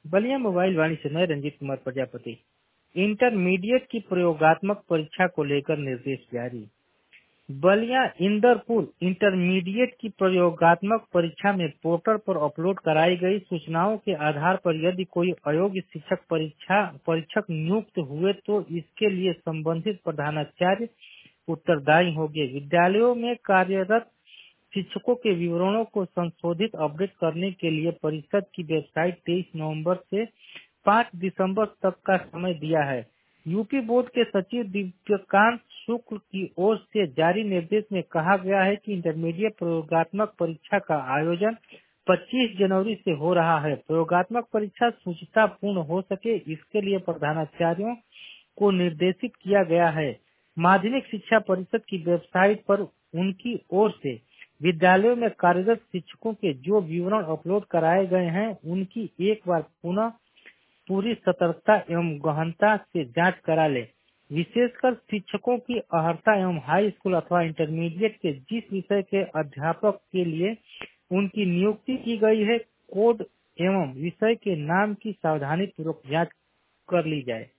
Ballia mobile वाणी से मैं Ranjit Kumar Prajapati. Intermediate की प्रयोगात्मक परीक्षा को लेकर निर्देश जारी। बलिया इंदरपुर इंटरमीडिएट की प्रयोगात्मक परीक्षा में पोर्टल पर अपलोड कराई गई सूचनाओं के आधार पर यदि कोई अयोग्य शिक्षक परीक्षक नियुक्त हुए तो इसके लिए संबंधित प्रधानाचार्य उत्तरदायी होंगे। विद्यालयों में कार्यरत शिक्षकों के विवरणों को संशोधित अपडेट करने के लिए परिषद की वेबसाइट 23 नवंबर से 5 दिसंबर तक का समय दिया है। यूपी बोर्ड के सचिव दिव्यकांत शुक्ल की ओर से जारी निर्देश में कहा गया है कि इंटरमीडिएट प्रयोगात्मक परीक्षा का आयोजन 25 जनवरी से हो रहा है। प्रयोगात्मक परीक्षा शुचितापूर्ण हो सके इसके लिए प्रधानाचार्यों को निर्देशित किया गया है। माध्यमिक शिक्षा परिषद की वेबसाइट पर उनकी ओर से विद्यालयों में कार्यरत शिक्षकों के जो विवरण अपलोड कराए गए हैं उनकी एक बार पुनः पूरी सतर्कता एवं गहनता से जांच करा ले। विशेषकर शिक्षकों की अर्हता एवं हाई स्कूल अथवा इंटरमीडिएट के जिस विषय के अध्यापक के लिए उनकी नियुक्ति की गई है कोड एवं विषय के नाम की सावधानी पूर्वक जांच कर ली जाए।